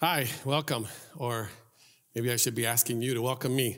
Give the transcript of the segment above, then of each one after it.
Hi, welcome. Or maybe I should be asking you to welcome me.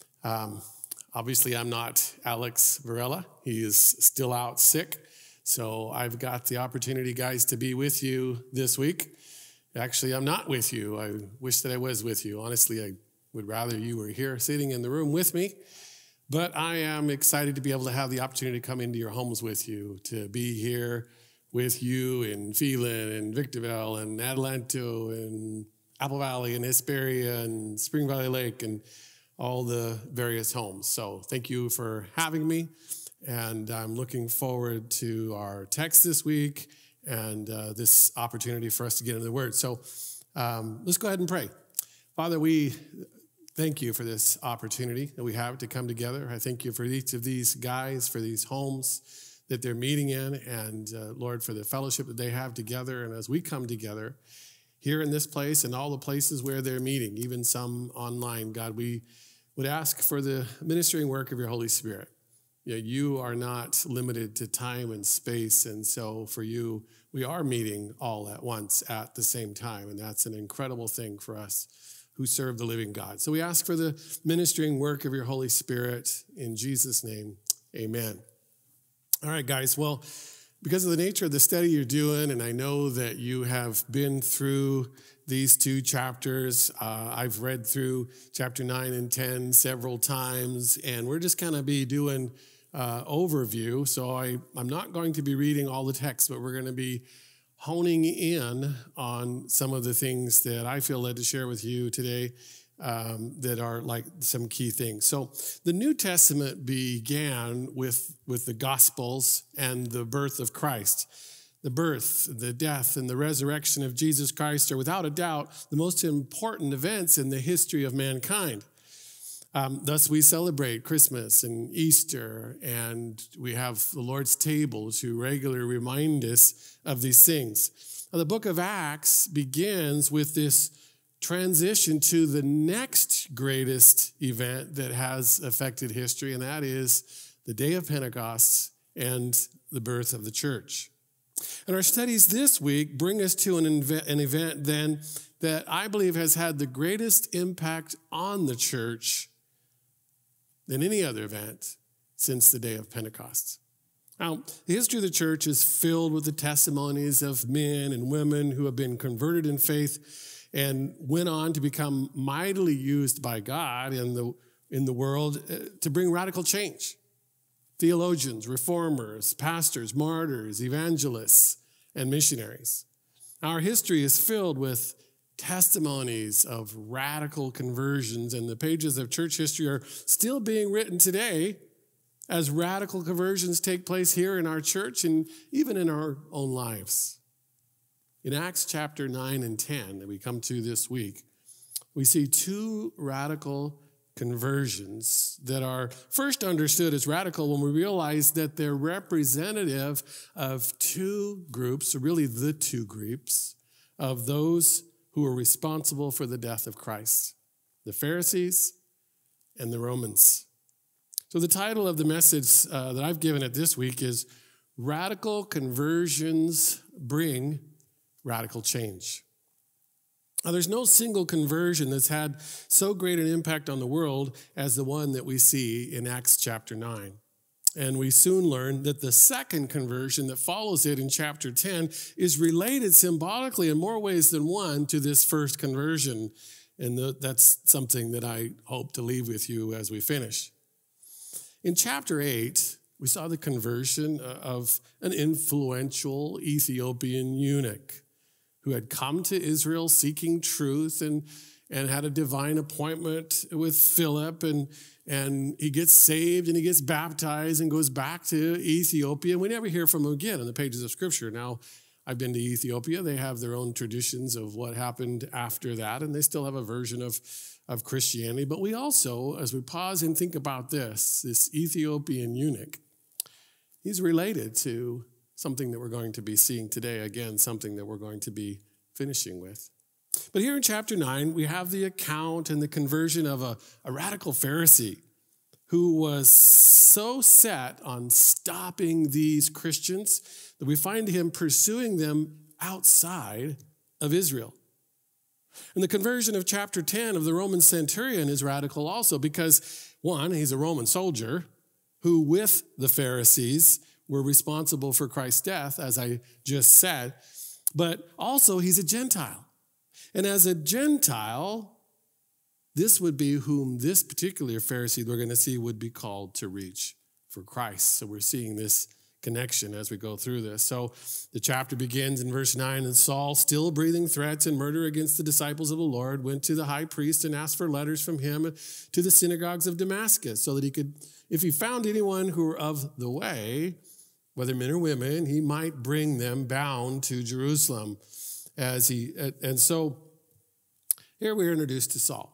Obviously, I'm not Alex Varela. He is still out sick. So I've got the opportunity, guys, to be with you this week. Actually, I'm not with you. I wish that I was with you. Honestly, I would rather you were here sitting in the room with me. But I am excited to be able to have the opportunity to come into your homes with you, to be here with you in Phelan and Victorville and Adelanto and Apple Valley and Hesperia and Spring Valley Lake and all the various homes. So thank you for having me. And I'm looking forward to our text this week and this opportunity for us to get into the Word. So let's go ahead and pray. Father, we thank you for this opportunity that we have to come together. I thank you for each of these guys, for these homes that they're meeting in, and Lord, for the fellowship that they have together. And as we come together here in this place and all the places where they're meeting, even some online, God, we would ask for the ministering work of your Holy Spirit. You are not limited to time and space, and so for you, we are meeting all at once at the same time, and that's an incredible thing for us who serve the living God. So we ask for the ministering work of your Holy Spirit in Jesus' name, amen. All right, guys, well, because of the nature of the study you're doing, and I know that you have been through these two chapters. I've read through chapter 9 and 10 several times, and we're just kind of be doing overview. So I'm not going to be reading all the text, but we're going to be honing in on some of the things that I feel led to share with you today that are like some key things. So the New Testament began with the Gospels and the birth of Christ. The birth, the death, and the resurrection of Jesus Christ are without a doubt the most important events in the history of mankind. Thus, we celebrate Christmas and Easter, and we have the Lord's table to regularly remind us of these things. Now, the book of Acts begins with this transition to the next greatest event that has affected history, and that is the day of Pentecost and the birth of the church. And our studies this week bring us to an event then that I believe has had the greatest impact on the church than any other event since the day of Pentecost. Now, the history of the church is filled with the testimonies of men and women who have been converted in faith and went on to become mightily used by God in the world to bring radical change. Theologians, reformers, pastors, martyrs, evangelists, and missionaries. Our history is filled with testimonies of radical conversions, and the pages of church history are still being written today as radical conversions take place here in our church and even in our own lives. In Acts chapter 9 and 10 that we come to this week, we see two radical conversions that are first understood as radical when we realize that they're representative of two groups, or really the two groups, of those who were responsible for the death of Christ, the Pharisees and the Romans. So the title of the message that I've given it this week is Radical Conversions Bring Radical Change. Now, there's no single conversion that's had so great an impact on the world as the one that we see in Acts chapter 9. And we soon learn that the second conversion that follows it in chapter 10 is related symbolically in more ways than one to this first conversion. And that's something that I hope to leave with you as we finish. In chapter 8, we saw the conversion of an influential Ethiopian eunuch who had come to Israel seeking truth and had a divine appointment with Philip, and he gets saved and he gets baptized and goes back to Ethiopia. And we never hear from him again in the pages of Scripture. Now, I've been to Ethiopia. They have their own traditions of what happened after that, and they still have a version of Christianity. But we also, as we pause and think about this Ethiopian eunuch, he's related to something that we're going to be seeing today, again, something that we're going to be finishing with. But here in chapter 9, we have the account and the conversion of a radical Pharisee who was so set on stopping these Christians that we find him pursuing them outside of Israel. And the conversion of chapter 10 of the Roman centurion is radical also because, one, he's a Roman soldier who, with the Pharisees, were responsible for Christ's death, as I just said, but also he's a Gentile. And as a Gentile, this would be whom this particular Pharisee we're going to see would be called to reach for Christ. So we're seeing this connection as we go through this. So the chapter begins in verse 9, and Saul, still breathing threats and murder against the disciples of the Lord, went to the high priest and asked for letters from him to the synagogues of Damascus, so that he could, if he found anyone who were of the way, whether men or women, he might bring them bound to Jerusalem. And so here we are introduced to Saul.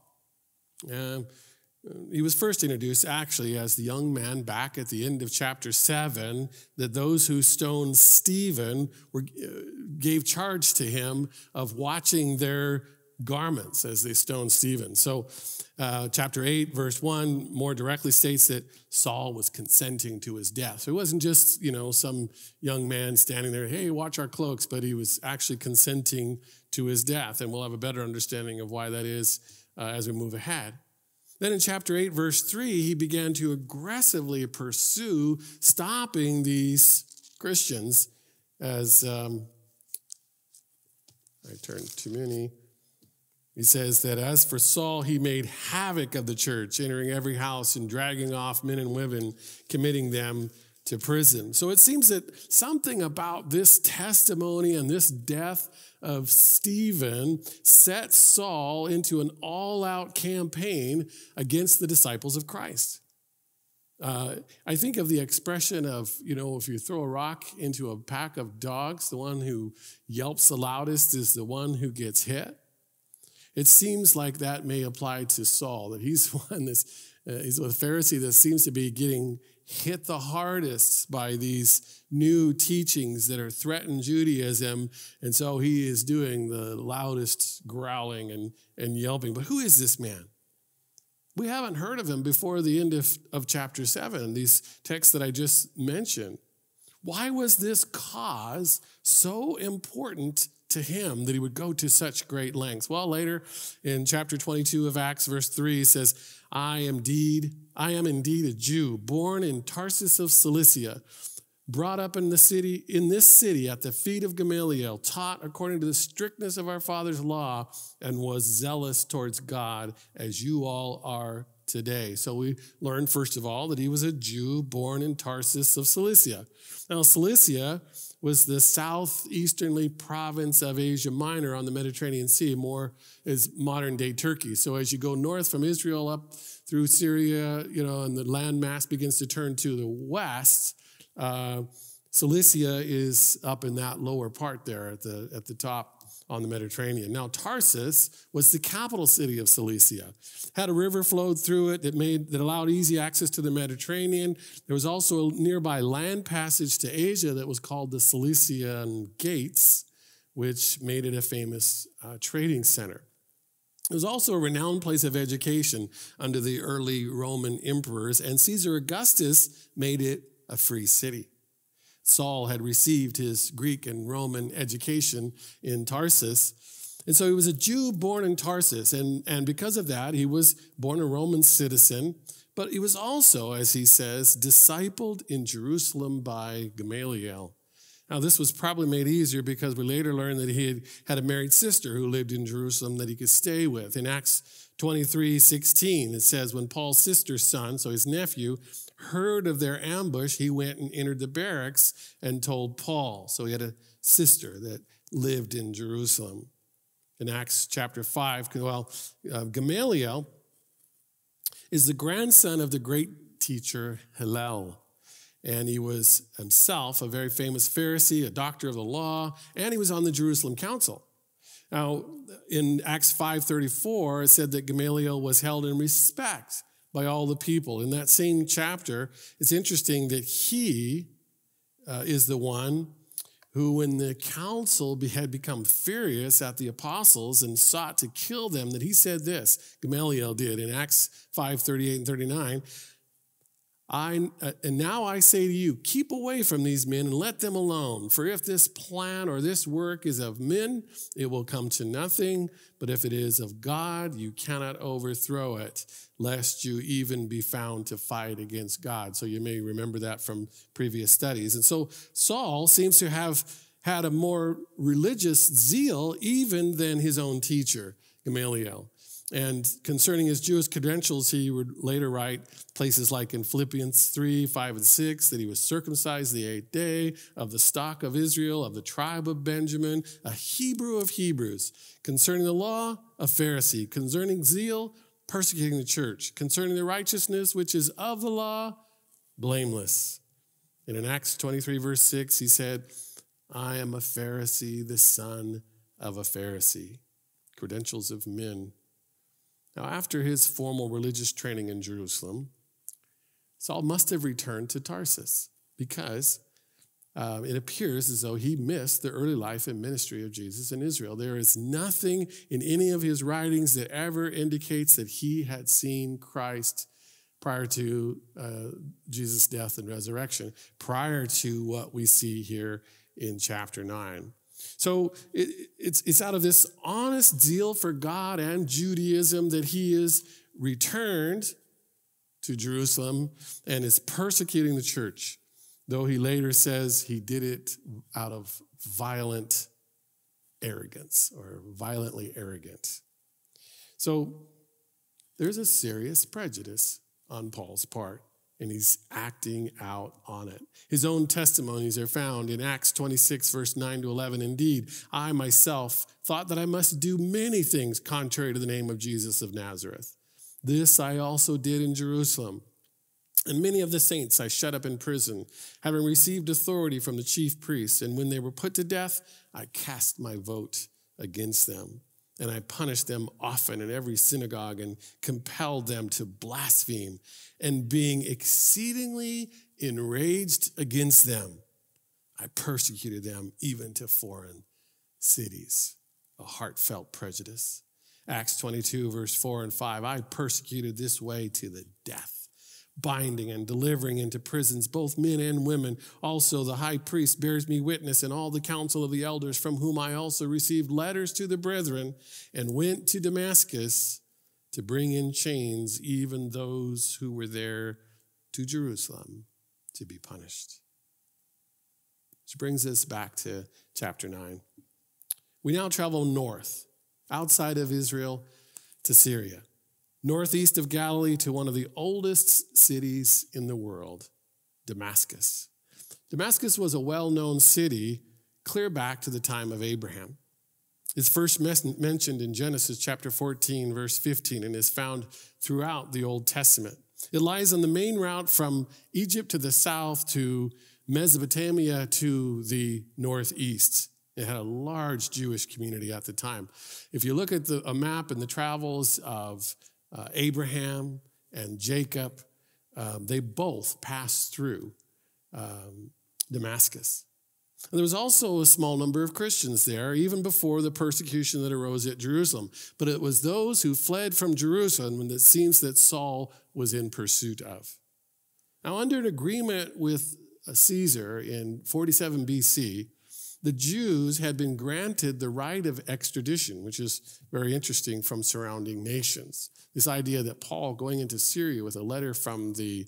He was first introduced actually as the young man back at the end of chapter 7, that those who stoned Stephen gave charge to him of watching their garments as they stoned Stephen. So chapter 8, verse 1 more directly states that Saul was consenting to his death. So it wasn't just, some young man standing there, hey, watch our cloaks, but he was actually consenting to his death. And we'll have a better understanding of why that is as we move ahead. Then in chapter 8, verse 3, he began to aggressively pursue stopping these Christians as, I turned too many. He says that as for Saul, he made havoc of the church, entering every house and dragging off men and women, committing them to prison. So it seems that something about this testimony and this death of Stephen set Saul into an all-out campaign against the disciples of Christ. I think of the expression of, if you throw a rock into a pack of dogs, the one who yelps the loudest is the one who gets hit. It seems like that may apply to Saul, that he's he's a Pharisee that seems to be getting hit the hardest by these new teachings that are threatening Judaism, and so he is doing the loudest growling and yelping. But who is this man? We haven't heard of him before the end of chapter 7, these texts that I just mentioned. Why was this cause so important to him that he would go to such great lengths? Well, later in chapter 22 of Acts, verse 3 says, I am indeed a Jew, born in Tarsus of Cilicia, brought up in this city at the feet of Gamaliel, taught according to the strictness of our father's law, and was zealous towards God as you all are today. So we learned, first of all, that he was a Jew born in Tarsus of Cilicia. Now, Cilicia was the southeasternly province of Asia Minor on the Mediterranean Sea, more as modern-day Turkey. So as you go north from Israel up through Syria, and the landmass begins to turn to the west, Cilicia is up in that lower part there at the top on the Mediterranean. Now, Tarsus was the capital city of Cilicia. Had a river flowed through it that allowed easy access to the Mediterranean. There was also a nearby land passage to Asia that was called the Cilician Gates, which made it a famous trading center. It was also a renowned place of education under the early Roman emperors, and Caesar Augustus made it a free city. Saul had received his Greek and Roman education in Tarsus. And so he was a Jew born in Tarsus. And because of that, he was born a Roman citizen. But he was also, as he says, discipled in Jerusalem by Gamaliel. Now, this was probably made easier because we later learned that he had a married sister who lived in Jerusalem that he could stay with. In Acts 23:16, it says, when Paul's sister's son, so his nephew, heard of their ambush, he went and entered the barracks and told Paul. So he had a sister that lived in Jerusalem. In Acts chapter 5, Gamaliel is the grandson of the great teacher Hillel. And he was himself a very famous Pharisee, a doctor of the law, and he was on the Jerusalem council. Now, in Acts 5:34, it said that Gamaliel was held in respect by all the people. In that same chapter, it's interesting that he is the one who, when the council had become furious at the apostles and sought to kill them, that he said this, Gamaliel did, in Acts 5:38 and 39, And now I say to you, keep away from these men and let them alone. For if this plan or this work is of men, it will come to nothing. But if it is of God, you cannot overthrow it, lest you even be found to fight against God. So you may remember that from previous studies. And so Saul seems to have had a more religious zeal even than his own teacher, Gamaliel. And concerning his Jewish credentials, he would later write places like in Philippians 3, 5, and 6, that he was circumcised the 8th day, of the stock of Israel, of the tribe of Benjamin, a Hebrew of Hebrews. Concerning the law, a Pharisee. Concerning zeal, persecuting the church. Concerning the righteousness which is of the law, blameless. And in Acts 23, verse 6, he said, I am a Pharisee, the son of a Pharisee. Credentials of men. Now, after his formal religious training in Jerusalem, Saul must have returned to Tarsus because it appears as though he missed the early life and ministry of Jesus in Israel. There is nothing in any of his writings that ever indicates that he had seen Christ prior to Jesus' death and resurrection, prior to what we see here in chapter 9. So it's out of this honest zeal for God and Judaism that he is returned to Jerusalem and is persecuting the church, though he later says he did it out of violent arrogance or violently arrogant. So there's a serious prejudice on Paul's part, and he's acting out on it. His own testimonies are found in Acts 26, verse 9 to 11. Indeed, I myself thought that I must do many things contrary to the name of Jesus of Nazareth. This I also did in Jerusalem. And many of the saints I shut up in prison, having received authority from the chief priests. And when they were put to death, I cast my vote against them. And I punished them often in every synagogue and compelled them to blaspheme. And being exceedingly enraged against them, I persecuted them even to foreign cities. A heartfelt prejudice. Acts 22, verse 4 and 5, I persecuted this way to the death, binding and delivering into prisons both men and women. Also the high priest bears me witness, and all the council of the elders, from whom I also received letters to the brethren, and went to Damascus to bring in chains even those who were there to Jerusalem to be punished. Which brings us back to chapter 9. We now travel north, outside of Israel, to Syria. Northeast of Galilee to one of the oldest cities in the world, Damascus. Damascus was a well-known city clear back to the time of Abraham. It's first mentioned in Genesis chapter 14, verse 15, and is found throughout the Old Testament. It lies on the main route from Egypt to the south to Mesopotamia to the northeast. It had a large Jewish community at the time. If you look at a map and the travels of Abraham and Jacob, they both passed through Damascus. And there was also a small number of Christians there, even before the persecution that arose at Jerusalem. But it was those who fled from Jerusalem when it seems that Saul was in pursuit of. Now, under an agreement with Caesar in 47 BC, the Jews had been granted the right of extradition, which is very interesting from surrounding nations. This idea that Paul going into Syria with a letter from the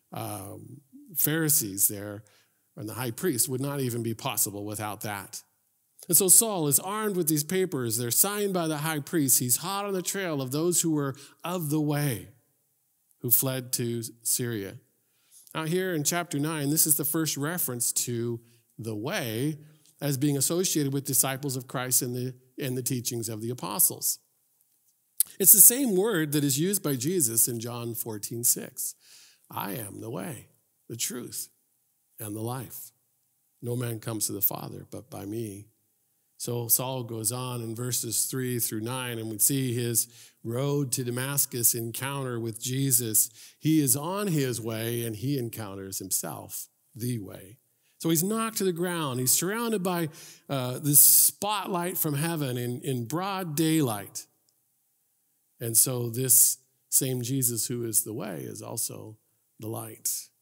Pharisees there and the high priest would not even be possible without that. And so Saul is armed with these papers. They're signed by the high priest. He's hot on the trail of those who were of the way, who fled to Syria. Now here in chapter 9, this is the first reference to the way as being associated with disciples of Christ and the teachings of the apostles. It's the same word that is used by Jesus in John 14:6. I am the way, the truth, and the life. No man comes to the Father but by me. So Saul goes on in verses 3 through 9, and we see his road to Damascus encounter with Jesus. He is on his way, and he encounters himself, the way. So he's knocked to the ground. He's surrounded by this spotlight from heaven in broad daylight. And so this same Jesus who is the way is also the light.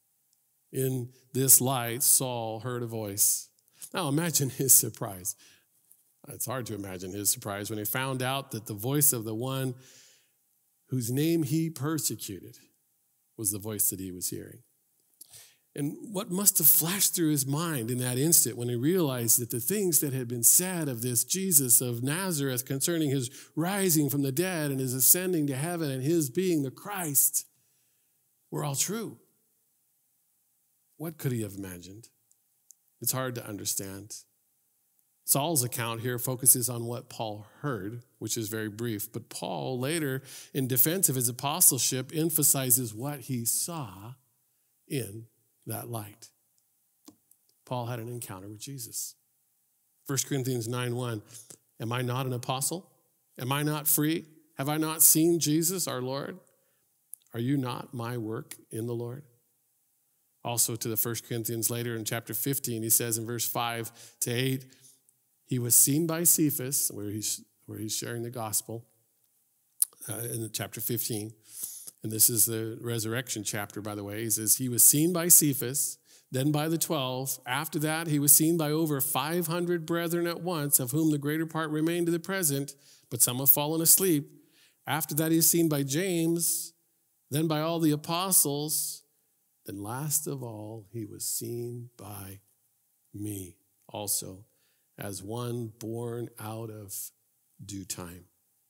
in this light, Saul heard a voice. Now imagine his surprise. It's hard to imagine his surprise when he found out that the voice of the one whose name he persecuted was the voice that he was hearing. And what must have flashed through his mind in that instant when he realized that the things that had been said of this Jesus of Nazareth concerning his rising from the dead and his ascending to heaven and his being the Christ were all true. What could he have imagined? It's hard to understand. Saul's account here focuses on what Paul heard, which is very brief. But Paul, later, in defense of his apostleship, emphasizes what he saw in that light. Paul had an encounter with Jesus. 1 Corinthians 9:1, am I not an apostle? Am I not free? Have I not seen Jesus, our Lord? Are you not my work in the Lord? Also to the 1 Corinthians later in chapter 15, he says in verse 5-8, he was seen by Cephas, where he's sharing the gospel in chapter 15. And this is the resurrection chapter, by the way. He says, he was seen by Cephas, then by the 12. After that, he was seen by over 500 brethren at once, of whom the greater part remain to the present, but some have fallen asleep. After that, he was seen by James, then by all the apostles. Then last of all, he was seen by me also, as one born out of due time.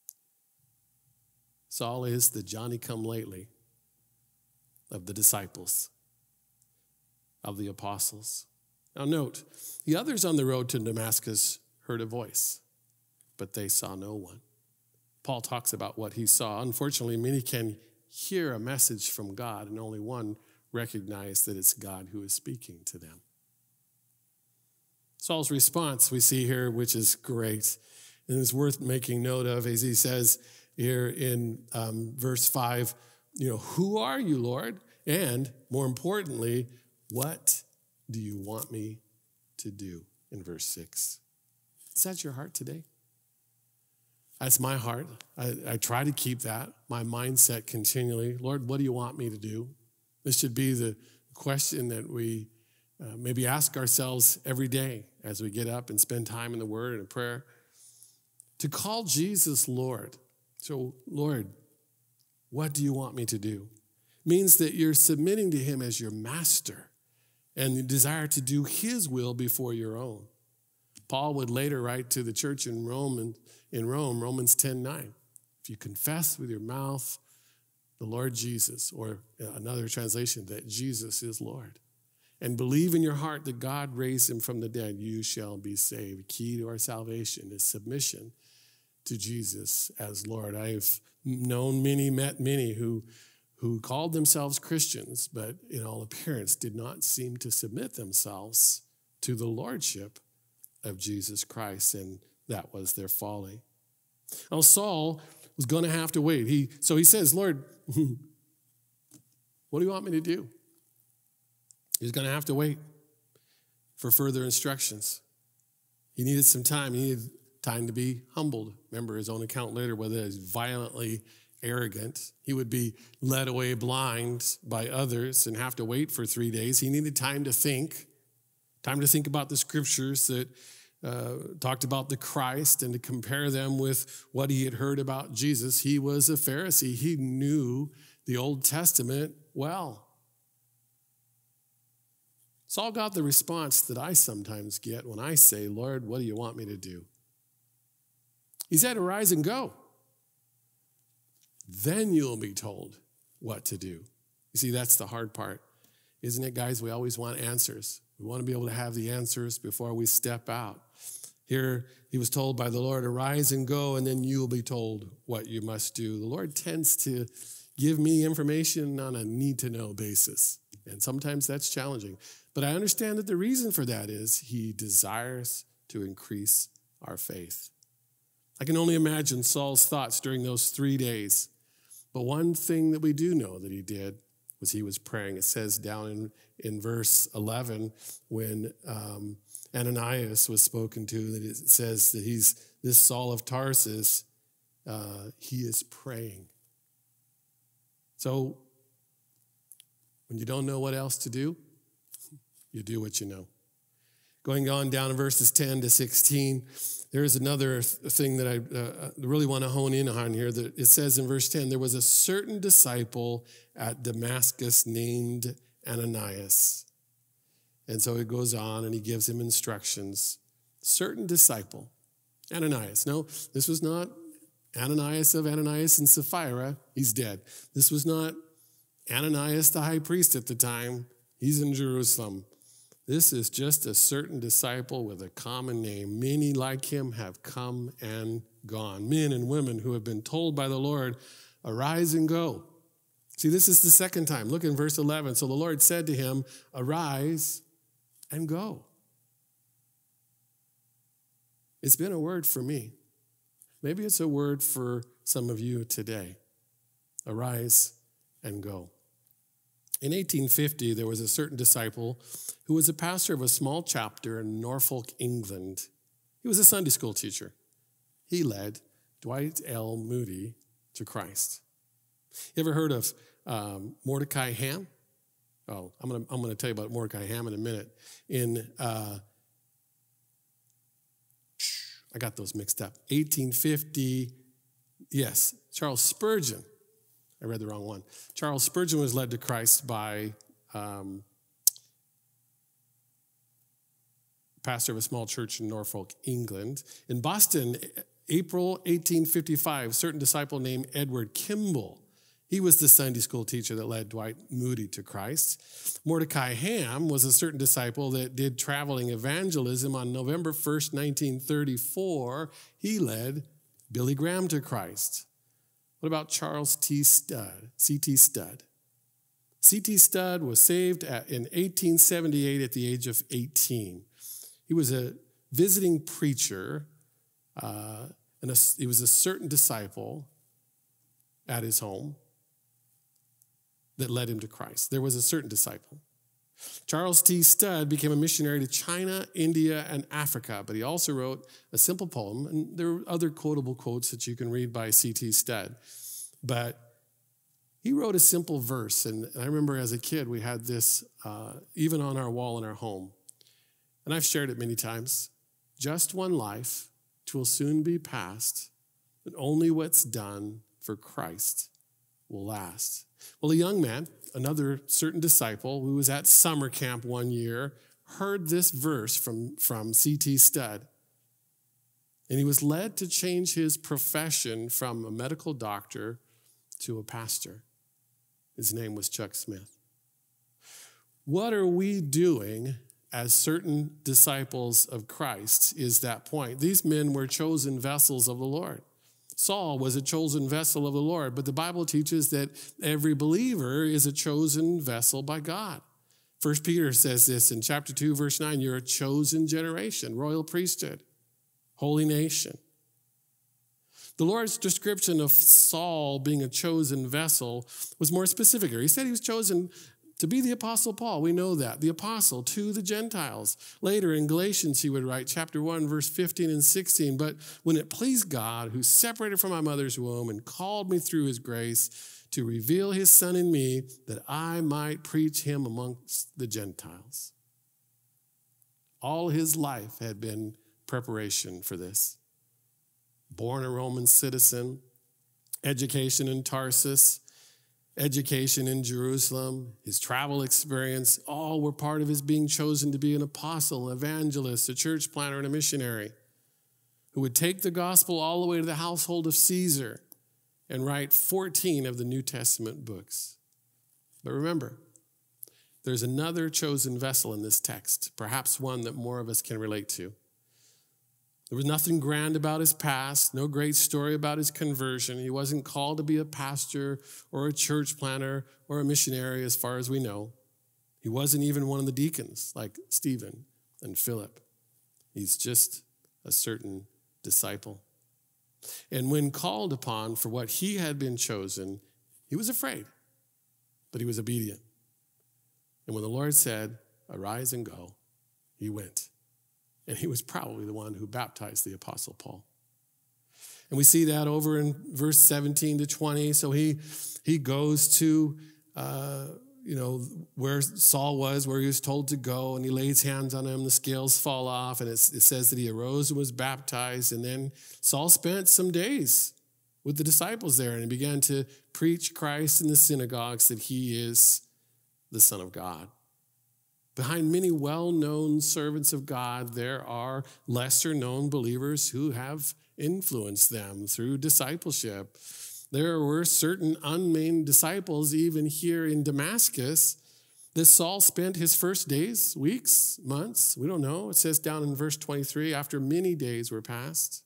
Saul is the Johnny-come-lately of the disciples, of the apostles. Now note, the others on the road to Damascus heard a voice, but they saw no one. Paul talks about what he saw. Unfortunately, many can hear a message from God, and only one recognize that it's God who is speaking to them. Saul's response we see here, which is great, and is worth making note of, as he says here in verse 5, who are you, Lord? And more importantly, what do you want me to do? In verse 6. Is that your heart today? That's my heart. I try to keep that, my mindset continually. Lord, what do you want me to do? This should be the question that we maybe ask ourselves every day as we get up and spend time in the Word and in prayer. To call Jesus Lord. So, Lord, what do you want me to do? Means that you're submitting to him as your master and you desire to do his will before your own. Paul would later write to the church in Rome, Romans 10:9. If you confess with your mouth the Lord Jesus, or another translation, that Jesus is Lord, and believe in your heart that God raised him from the dead, you shall be saved. Key to our salvation is submission to Jesus as Lord. I've known many, met many who called themselves Christians, but in all appearance did not seem to submit themselves to the lordship of Jesus Christ, and that was their folly. Now, Saul was going to have to wait. So he says, Lord, what do you want me to do? He's going to have to wait for further instructions. He needed some time. He needed time to be humbled. Remember his own account later, whether he was violently arrogant. He would be led away blind by others and have to wait for 3 days. He needed time to think about the scriptures that talked about the Christ and to compare them with what he had heard about Jesus. He was a Pharisee. He knew the Old Testament well. Saul got the response that I sometimes get when I say, Lord, what do you want me to do? He said, arise and go. Then you'll be told what to do. You see, that's the hard part. Isn't it, guys? We always want answers. We want to be able to have the answers before we step out. Here, he was told by the Lord, arise and go, and then you'll be told what you must do. The Lord tends to give me information on a need-to-know basis, and sometimes that's challenging. But I understand that the reason for that is he desires to increase our faith. I can only imagine Saul's thoughts during those 3 days. But one thing that we do know that he did was he was praying. It says down in verse 11 when Ananias was spoken to, that it says that this Saul of Tarsus, he is praying. So when you don't know what else to do, You do what you know. Going on down in verses 10 to 16, there is another thing that I really want to hone in on here. That it says in verse 10, there was a certain disciple at Damascus named Ananias. And so it goes on and he gives him instructions. Certain disciple, Ananias. No, this was not Ananias of Ananias and Sapphira. He's dead. This was not Ananias, the high priest at the time. He's in Jerusalem. This is just a certain disciple with a common name. Many like him have come and gone. Men and women who have been told by the Lord, arise and go. See, this is the second time. Look in verse 11. So the Lord said to him, arise and go. It's been a word for me. Maybe it's a word for some of you today. Arise and go. In 1850, there was a certain disciple who was a pastor of a small chapter in Norfolk, England. He was a Sunday school teacher. He led Dwight L. Moody to Christ. You ever heard of Mordecai Ham? Oh, I'm gonna tell you about Mordecai Ham in a minute. I got those mixed up. 1850, yes, Charles Spurgeon. I read the wrong one. Charles Spurgeon was led to Christ by pastor of a small church in Norfolk, England. In Boston, April 1855, a certain disciple named Edward Kimball. He was the Sunday school teacher that led Dwight Moody to Christ. Mordecai Ham was a certain disciple that did traveling evangelism. On November 1st, 1934, he led Billy Graham to Christ. What about Charles T. Studd, C.T. Studd? C.T. Studd was saved in 1878 at the age of 18. He was a visiting preacher, and he was a certain disciple at his home that led him to Christ. There was a certain disciple. Charles T. Studd became a missionary to China, India, and Africa, but he also wrote a simple poem, and there are other quotable quotes that you can read by C.T. Studd. But he wrote a simple verse, and I remember as a kid we had this even on our wall in our home. And I've shared it many times. Just one life, 'twill soon be past, but only what's done for Christ will last. Well, a young man, another certain disciple who was at summer camp one year, heard this verse from C.T. Studd. And he was led to change his profession from a medical doctor to a pastor. His name was Chuck Smith. What are we doing as certain disciples of Christ is that point. These men were chosen vessels of the Lord. Saul was a chosen vessel of the Lord, but the Bible teaches that every believer is a chosen vessel by God. 1 Peter says this in chapter 2, verse 9, you're a chosen generation, royal priesthood, holy nation. The Lord's description of Saul being a chosen vessel was more specific here. He said he was chosen to be the Apostle Paul. We know that. The apostle to the Gentiles. Later in Galatians, he would write, chapter 1, verse 15 and 16, but when it pleased God, who separated from my mother's womb and called me through his grace to reveal his Son in me, that I might preach him amongst the Gentiles. All his life had been preparation for this. Born a Roman citizen, education in Tarsus, education in Jerusalem, his travel experience, all were part of his being chosen to be an apostle, an evangelist, a church planter, and a missionary who would take the gospel all the way to the household of Caesar and write 14 of the New Testament books. But remember, there's another chosen vessel in this text, perhaps one that more of us can relate to. There was nothing grand about his past, no great story about his conversion. He wasn't called to be a pastor or a church planter or a missionary as far as we know. He wasn't even one of the deacons like Stephen and Philip. He's just a certain disciple. And when called upon for what he had been chosen, he was afraid, but he was obedient. And when the Lord said, arise and go, he went. And he was probably the one who baptized the Apostle Paul. And we see that over in verse 17 to 20. So he goes to where Saul was, where he was told to go, and he lays hands on him, the scales fall off, and it says that he arose and was baptized. And then Saul spent some days with the disciples there, and he began to preach Christ in the synagogues, that he is the Son of God. Behind many well-known servants of God, there are lesser-known believers who have influenced them through discipleship. There were certain unnamed disciples even here in Damascus that Saul spent his first days, weeks, months, we don't know. It says down in verse 23, after many days were passed,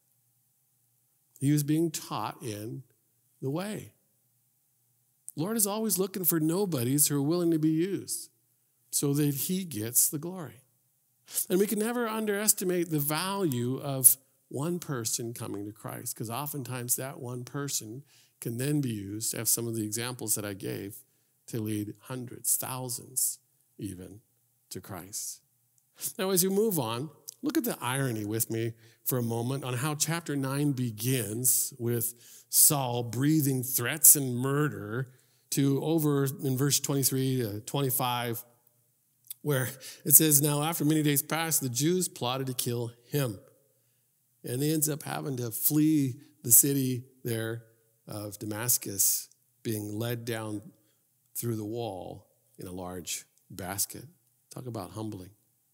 he was being taught in the way. Lord is always looking for nobodies who are willing to be used so that he gets the glory. And we can never underestimate the value of one person coming to Christ, because oftentimes that one person can then be used to have some of the examples that I gave to lead hundreds, thousands even to Christ. Now, as you move on, look at the irony with me for a moment on how chapter 9 begins with Saul breathing threats and murder to over in verse 23 to 25, where it says, now after many days passed, the Jews plotted to kill him. And he ends up having to flee the city there of Damascus, being led down through the wall in a large basket. Talk about humbling.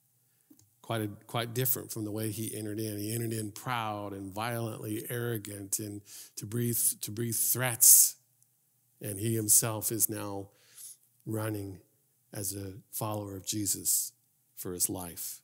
Quite different from the way he entered in. He entered in proud and violently arrogant and to breathe threats. And he himself is now running as a follower of Jesus for his life.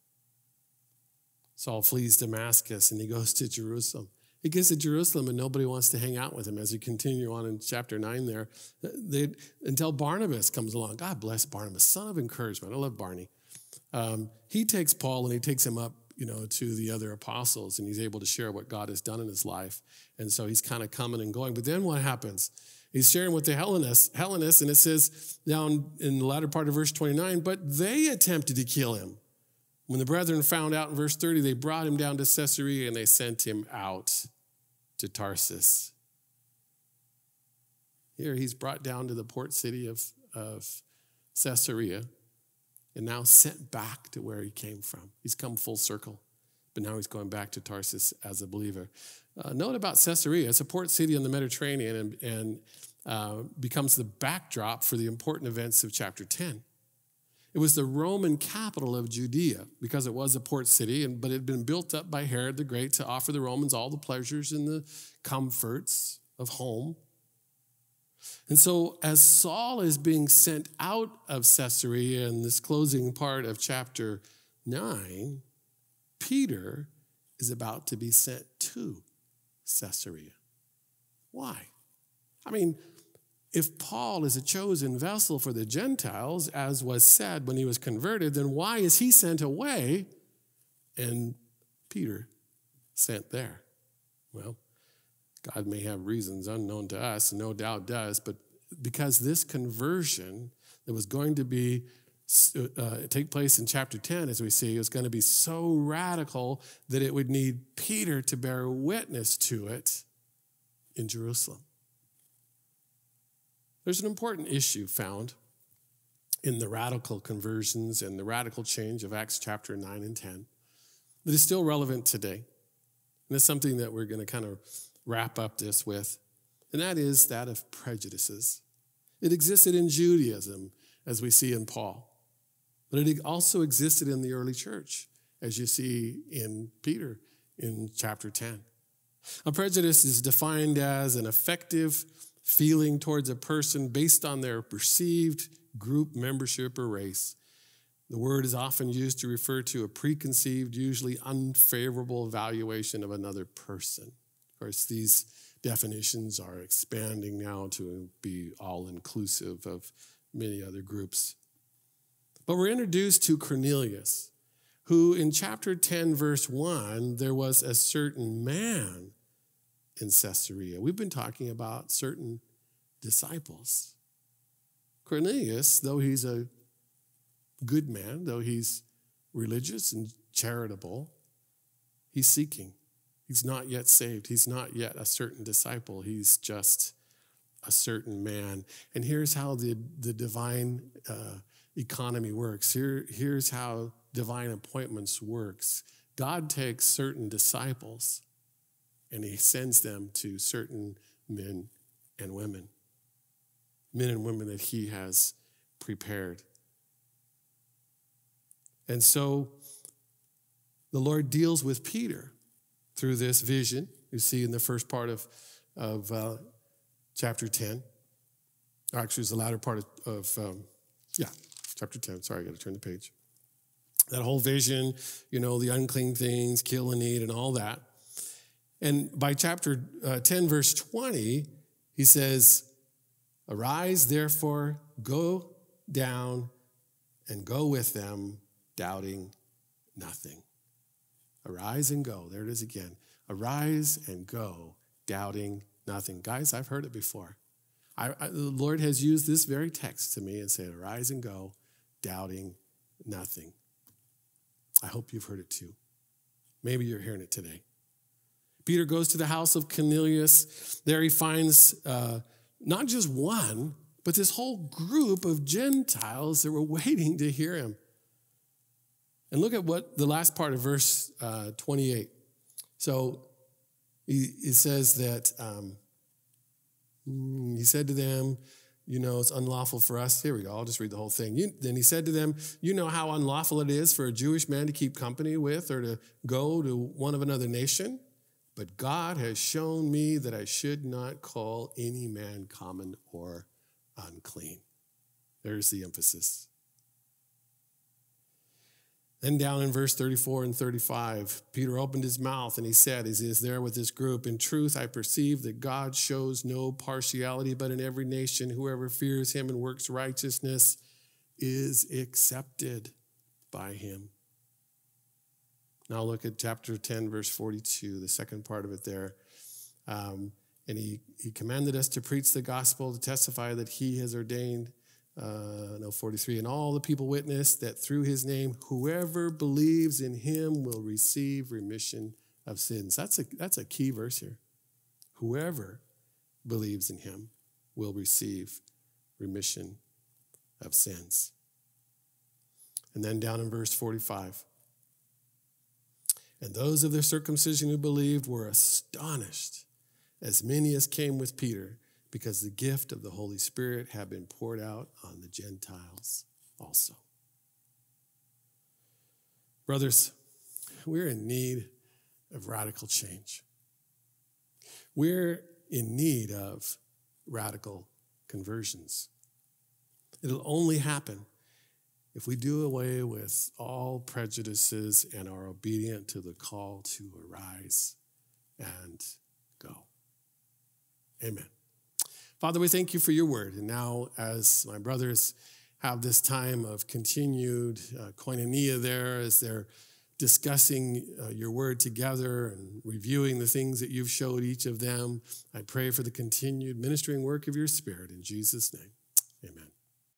Saul flees Damascus and he goes to Jerusalem. He gets to Jerusalem and nobody wants to hang out with him. As you continue on in chapter 9 there, until Barnabas comes along. God bless Barnabas, son of encouragement. I love Barney. He takes Paul and he takes him up, to the other apostles, and he's able to share what God has done in his life. And so he's kind of coming and going. But then what happens? He's sharing with the Hellenists, and it says down in the latter part of verse 29, but they attempted to kill him. When the brethren found out in verse 30, they brought him down to Caesarea and they sent him out to Tarsus. Here he's brought down to the port city of Caesarea and now sent back to where he came from. He's come full circle, but now he's going back to Tarsus as a believer. Note about Caesarea, it's a port city in the Mediterranean and becomes the backdrop for the important events of chapter 10. It was the Roman capital of Judea because it was a port city, but it had been built up by Herod the Great to offer the Romans all the pleasures and the comforts of home. And so as Saul is being sent out of Caesarea in this closing part of chapter 9, Peter is about to be sent to Caesarea. Why? If Paul is a chosen vessel for the Gentiles, as was said when he was converted, then why is he sent away and Peter sent there? Well, God may have reasons unknown to us, no doubt does, but because this conversion that was going to be take place in chapter 10, as we see, is going to be so radical that it would need Peter to bear witness to it in Jerusalem. There's an important issue found in the radical conversions and the radical change of Acts chapter 9 and 10 that is still relevant today. And it's something that we're going to kind of wrap up this with, and that is that of prejudices. It existed in Judaism, as we see in Paul, but it also existed in the early church, as you see in Peter in chapter 10. A prejudice is defined as an effective feeling towards a person based on their perceived group membership or race. The word is often used to refer to a preconceived, usually unfavorable evaluation of another person. Of course, these definitions are expanding now to be all-inclusive of many other groups. But we're introduced to Cornelius, who in chapter 10, verse 1, there was a certain man in Caesarea. We've been talking about certain disciples. Cornelius, though he's a good man, though he's religious and charitable, he's seeking. He's not yet saved. He's not yet a certain disciple. He's just a certain man. And here's how the divine economy works. Here's how divine appointments works. God takes certain disciples and he sends them to certain men and women that he has prepared. And so the Lord deals with Peter through this vision. You see in the first part of chapter 10. Or actually, it's the latter part of chapter 10. Sorry, I got to turn the page. That whole vision, the unclean things, kill and eat, and all that. And by chapter 10, verse 20, he says, "Arise, therefore, go down and go with them, doubting nothing." Arise and go. There it is again. Arise and go, doubting nothing. Guys, I've heard it before. The Lord has used this very text to me and said, arise and go, doubting nothing. I hope you've heard it too. Maybe you're hearing it today. Peter goes to the house of Cornelius. There he finds not just one, but this whole group of Gentiles that were waiting to hear him. And look at what the last part of verse 28. So he says that he said to them, it's unlawful for us. Here we go. I'll just read the whole thing. Then he said to them, you know how unlawful it is for a Jewish man to keep company with or to go to one of another nation. But God has shown me that I should not call any man common or unclean. There's the emphasis. Then down in verse 34 and 35, Peter opened his mouth and he said, as he is there with this group, in truth, I perceive that God shows no partiality, but in every nation, whoever fears him and works righteousness is accepted by him. Now look at chapter 10, verse 42, the second part of it there. And he commanded us to preach the gospel, to testify that he has ordained 43. And all the people witnessed that through his name, whoever believes in him will receive remission of sins. That's a key verse here. Whoever believes in him will receive remission of sins. And then down in verse 45. And those of the circumcision who believed were astonished, as many as came with Peter, because the gift of the Holy Spirit had been poured out on the Gentiles also. Brothers, we're in need of radical change. We're in need of radical conversions. It'll only happen if we do away with all prejudices and are obedient to the call to arise and go. Amen. Father, we thank you for your word. And now as my brothers have this time of continued koinonia there, as they're discussing your word together and reviewing the things that you've showed each of them, I pray for the continued ministering work of your Spirit in Jesus' name. Amen.